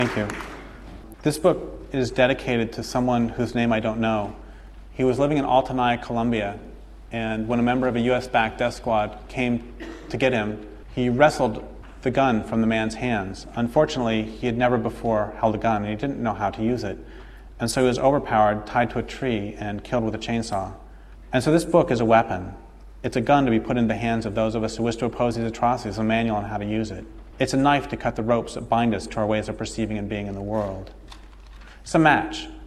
Thank you. This book is dedicated to someone whose name I don't know. He was living in Altanaya, Colombia, and when a member of a U.S.-backed death squad came to get him, he wrestled the gun from the man's hands. Unfortunately, he had never before held a gun, and he didn't know how to use it. And so he was overpowered, tied to a tree, and killed with a chainsaw. And so this book is a weapon. It's a gun to be put in the hands of those of us who wish to oppose these atrocities, a manual on how to use it. It's a knife to cut the ropes that bind us to our ways of perceiving and being in the world. It's a match.